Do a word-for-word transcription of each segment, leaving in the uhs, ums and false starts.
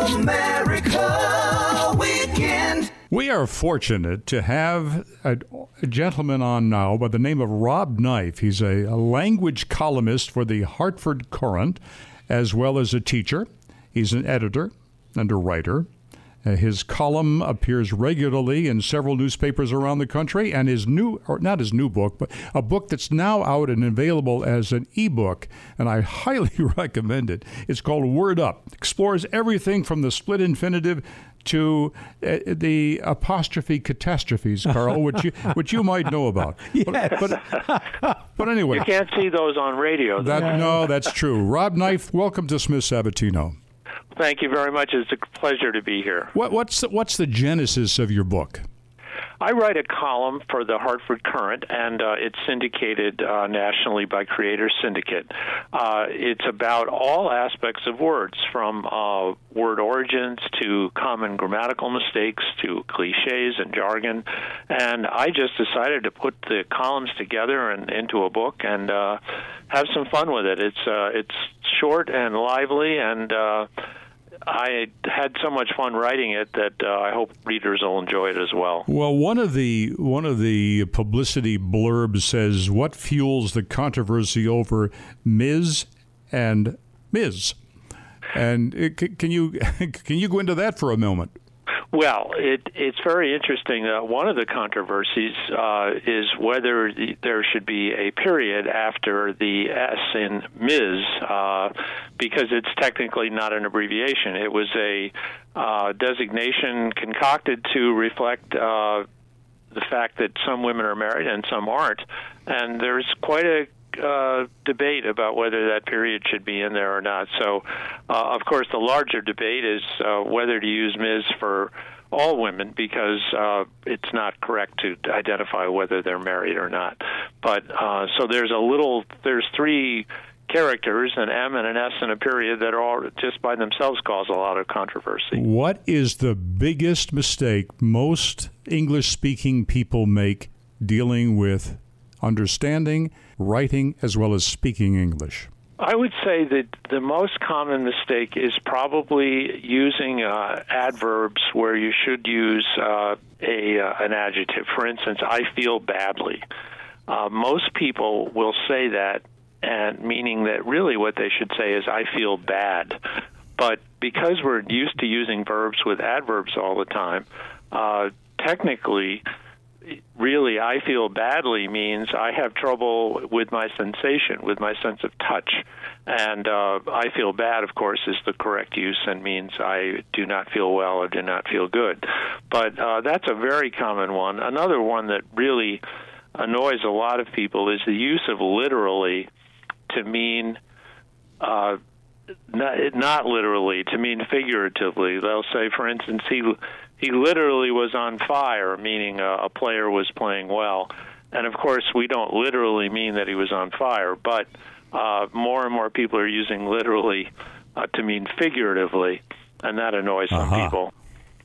America Weekend. We are fortunate to have a, a gentleman on now by the name of Rob Knife. He's a, a language columnist for the Hartford Courant, as well as a teacher. He's an editor and a writer. Uh, his column appears regularly in several newspapers around the country, and his new, or not his new book, but a book that's now out and available as an ebook, and I highly recommend it. It's called Word Up. Explores everything from the split infinitive to uh, the apostrophe catastrophes, Carl, which you which you might know about. Yes. But, but, but anyway. You can't see those on radio. That, no, that's true. Rob Knife, welcome to Smith Sabatino. Thank you very much. It's a pleasure to be here. What, what's the, what's the genesis of your book? I write a column for the Hartford Courant, and uh, it's syndicated uh, nationally by Creator Syndicate. Uh, it's about all aspects of words, from uh, word origins to common grammatical mistakes to cliches and jargon. And I just decided to put the columns together and into a book and uh, have some fun with it. It's uh, it's short and lively, and uh, I had so much fun writing it that uh, I hope readers will enjoy it as well. Well, one of the one of the publicity blurbs says, "What fuels the controversy over Miz and Miz?" And it, can you can you go into that for a moment? Well, it, it's very interesting. Uh, one of the controversies uh, is whether the, there should be a period after the S in Miz, uh, because it's technically not an abbreviation. It was a uh, designation concocted to reflect uh, the fact that some women are married and some aren't. And there's quite a Uh, debate about whether that period should be in there or not. So, uh, of course, the larger debate is uh, whether to use Miz for all women, because uh, it's not correct to identify whether they're married or not. But uh, so there's a little, there's three characters, an M and an S and a period, that are all just by themselves cause a lot of controversy. What is the biggest mistake most English-speaking people make dealing with understanding, writing, as well as speaking English? I would say that the most common mistake is probably using uh, adverbs where you should use uh, a uh, an adjective. For instance, I feel badly. Uh, most people will say that, and meaning that really what they should say is I feel bad. But because we're used to using verbs with adverbs all the time, uh, technically, really, I feel badly means I have trouble with my sensation, with my sense of touch. And uh, I feel bad, of course, is the correct use and means I do not feel well or do not feel good. But uh, that's a very common one. Another one that really annoys a lot of people is the use of literally to mean uh, not, not literally, to mean figuratively. They'll say, for instance, he He literally was on fire, meaning a, a player was playing well. And, of course, we don't literally mean that he was on fire, but uh, more and more people are using literally uh, to mean figuratively, and that annoys some uh-huh. people.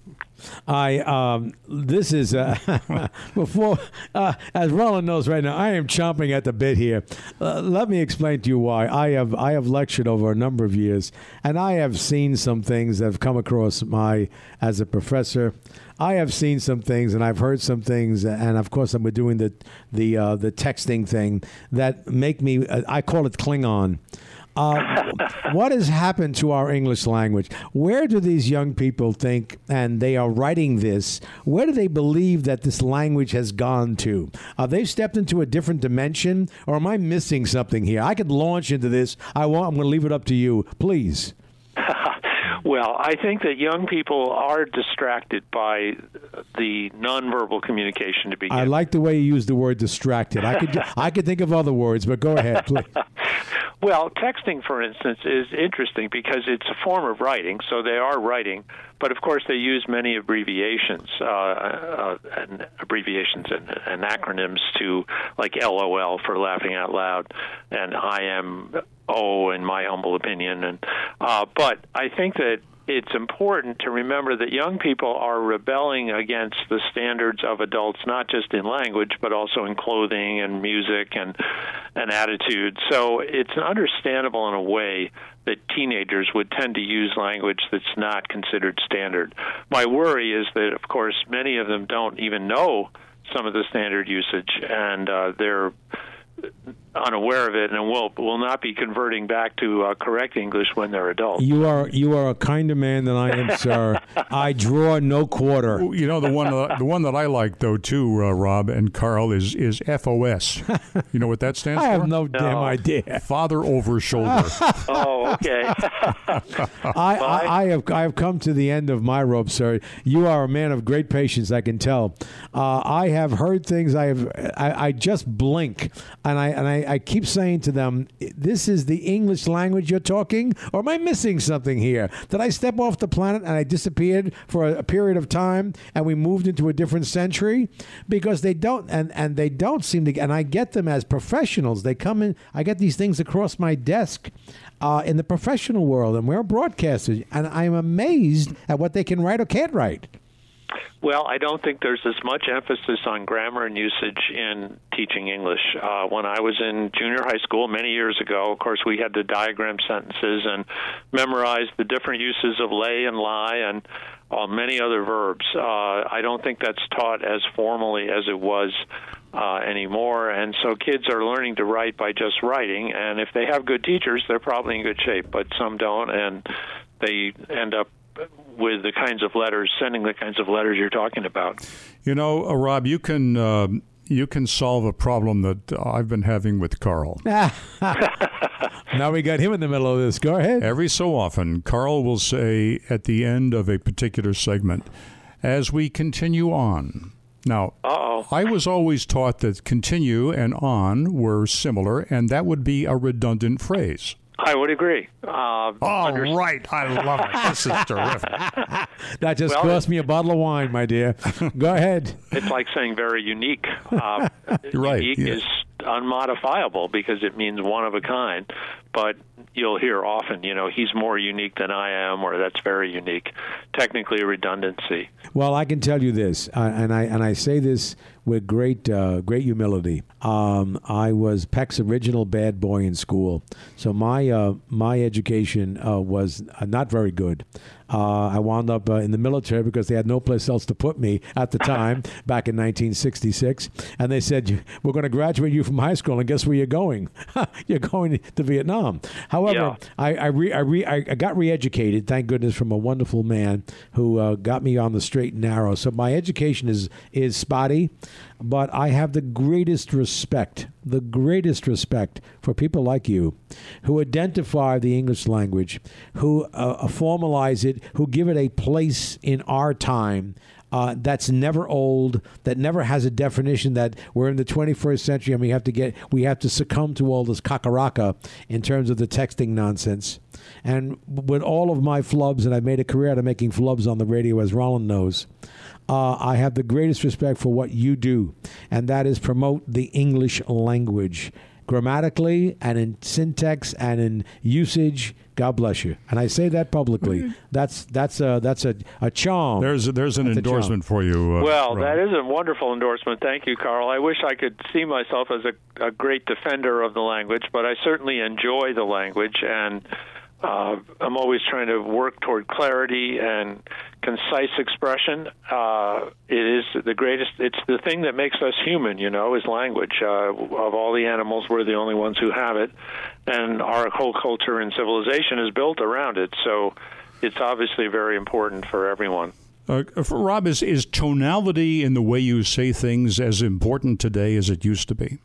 I um, this is uh, before uh, as Roland knows right now, I am chomping at the bit here. Uh, let me explain to you why. I have I have lectured over a number of years, and I have seen some things that have come across my as a professor. I have seen some things, and I've heard some things, and of course, I'm doing the the uh, the texting thing that make me. Uh, I call it Klingon. Uh, what has happened to our English language? Where do these young people think, and they are writing this, where do they believe that this language has gone to? Have they stepped into a different dimension, or am I missing something here? I could launch into this. I want, I'm going to leave it up to you. Please. Well, I think that young people are distracted by the nonverbal communication to begin. I like the way you use the word distracted. I could I could think of other words, but go ahead, please. Well, texting, for instance, is interesting because it's a form of writing, so they are writing, but of course they use many abbreviations, uh, uh, and abbreviations and, and acronyms to, like L O L for laughing out loud, and I am O in my humble opinion. And uh, but I think that it's important to remember that young people are rebelling against the standards of adults, not just in language, but also in clothing and music and and attitude. So it's understandable in a way that teenagers would tend to use language that's not considered standard. My worry is that, of course, many of them don't even know some of the standard usage, and uh, they're unaware of it, and will will not be converting back to uh, correct English when they're adults. You are you are a kinder man than I am, sir. I draw no quarter. You know, the one uh, the one that I like though too, uh, Rob and Carl, is is F O S. You know what that stands I for? have no, No. damn idea. Father over shoulder. Oh, okay. I, I, I have I have come to the end of my rope, sir. You are a man of great patience, I can tell. Uh, I have heard things. I have I, I just blink, and I and I, I keep saying to them, "This is the English language you're talking, or am I missing something here? Did I step off the planet and I disappeared for a, a period of time, and we moved into a different century?" Because they don't, and and they don't seem to. And I get them as professionals. They come in. I get these things across my desk. Uh, in the professional world, and we're broadcasters, and I'm amazed at what they can write or can't write. Well, I don't think there's as much emphasis on grammar and usage in teaching English. Uh, when I was in junior high school many years ago, of course, we had to diagram sentences and memorize the different uses of lay and lie and uh, many other verbs. Uh, I don't think that's taught as formally as it was Uh, anymore, and so kids are learning to write by just writing, and if they have good teachers, they're probably in good shape, but some don't, and they end up with the kinds of letters, sending the kinds of letters you're talking about. You know, uh, Rob, you can uh, you can solve a problem that I've been having with Carl. Now we got him in the middle of this. Go ahead. Every so often, Carl will say at the end of a particular segment, as we continue on. Now, Uh-oh. I was always taught that continue and on were similar, and that would be a redundant phrase. I would agree. Uh, Oh, under- right. I love it. This is terrific. That just Well, cost me a bottle of wine, my dear. Go ahead. It's like saying very unique. Uh, You're right, Unique yeah. is unmodifiable because it means one of a kind, but you'll hear often, you know, he's more unique than I am, or that's very unique. Technically, a redundancy. Well, I can tell you this, uh, and I and I say this with great uh, great humility. Um, I was Peck's original bad boy in school, so my uh, my education uh, was uh, not very good. Uh, I wound up uh, in the military because they had no place else to put me at the time, back in nineteen sixty-six. And they said, "We're going to graduate you from high school, and guess where you're going? You're going to Vietnam." However, Yeah. I I, re, I, re, I got re-educated, thank goodness, from a wonderful man who uh, got me on the straight and narrow. So my education is is spotty, but I have the greatest respect, the greatest respect for people like you who identify the English language, who uh, formalize it, who give it a place in our time. Uh, that's never old, that never has a definition that we're in the twenty-first century and we have to get, we have to succumb to all this kakaraka in terms of the texting nonsense. And with all of my flubs, and I've made a career out of making flubs on the radio, as Roland knows, uh, I have the greatest respect for what you do, and that is promote the English language. Grammatically and in syntax and in usage, God bless you. And I say that publicly. That's that's a that's a, a charm. There's there's an That's a endorsement for you. Uh, Well, Rob. that is a wonderful endorsement. Thank you, Carl. I wish I could see myself as a, a great defender of the language, but I certainly enjoy the language, and uh, I'm always trying to work toward clarity and concise expression. Uh, it is the greatest. It's the thing that makes us human, you know, is language. Uh, of all the animals, we're the only ones who have it, and our whole culture and civilization is built around it. So it's obviously very important for everyone. Uh, for Rob, is, is tonality in the way you say things as important today as it used to be?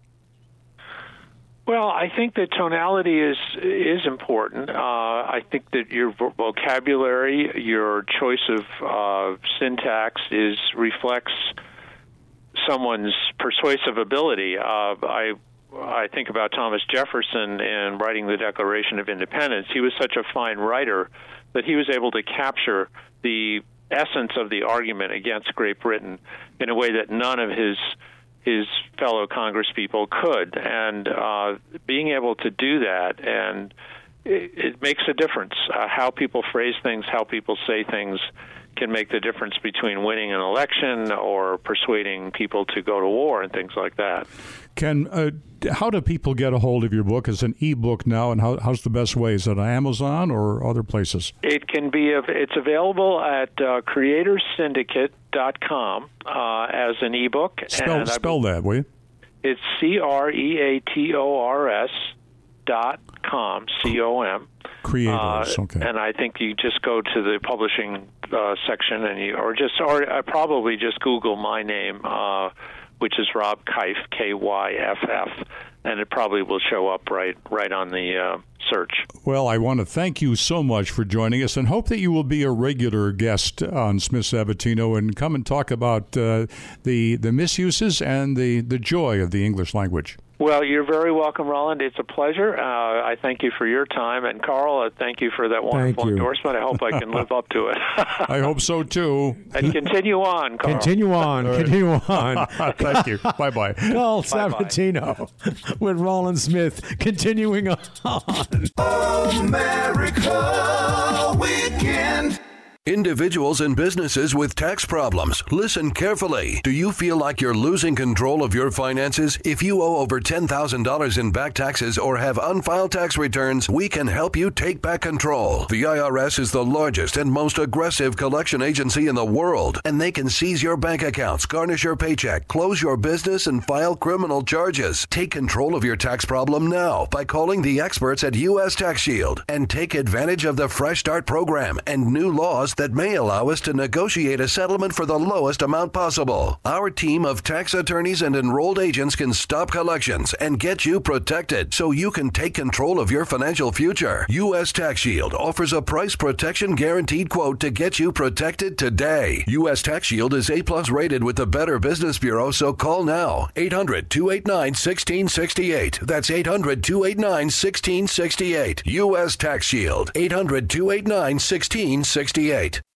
Well, I think that tonality is is important. Uh, I think that your vocabulary, your choice of uh, syntax, is reflects someone's persuasive ability. Uh, I I think about Thomas Jefferson in writing the Declaration of Independence. He was such a fine writer that he was able to capture the essence of the argument against Great Britain in a way that none of his his fellow congresspeople could. And uh, being able to do that and it, it makes a difference. Uh, how people phrase things, how people say things can make the difference between winning an election or persuading people to go to war and things like that. Ken, uh, how do people get a hold of your book? It's an e-book now, and how, how's the best way? Is it on Amazon or other places? It can be. It's available at uh, creators syndicate dot com uh, as an e-book. Spell, and spell that, will you? It's C R E A T O R S dot com, C O M. Creators, uh, okay. And I think you just go to the publishing uh, section, and you, or just, or uh, probably just Google my name, uh, which is Rob Kyff, K Y F F, and it probably will show up right, right on the uh, search. Well, I want to thank you so much for joining us, and hope that you will be a regular guest on Smith Sabatino and come and talk about uh, the the misuses and the the joy of the English language. Well, you're very welcome, Roland. It's a pleasure. Uh, I thank you for your time. And, Carl, uh, thank you for that wonderful endorsement. I hope I can live up to it. I hope so, too. And continue on, Carl. Continue on. Right. Continue on. Thank you. Bye-bye. Carl Sabatino with Roland Smith. Continuing on. America Weekend. Individuals and businesses with tax problems, listen carefully. Do you feel like you're losing control of your finances? If you owe over ten thousand dollars in back taxes or have unfiled tax returns, we can help you take back control. The I R S is the largest and most aggressive collection agency in the world, and they can seize your bank accounts, garnish your paycheck, close your business, and file criminal charges. Take control of your tax problem now by calling the experts at U S Tax Shield and take advantage of the Fresh Start program and new laws that may allow us to negotiate a settlement for the lowest amount possible. Our team of tax attorneys and enrolled agents can stop collections and get you protected so you can take control of your financial future. U S Tax Shield offers a price protection guaranteed quote to get you protected today. U S Tax Shield is A plus rated with the Better Business Bureau, so call now. eight hundred, two eight nine, one six six eight. That's eight hundred, two eight nine, one six six eight. U S Tax Shield. eight hundred, two eight nine, one six six eight.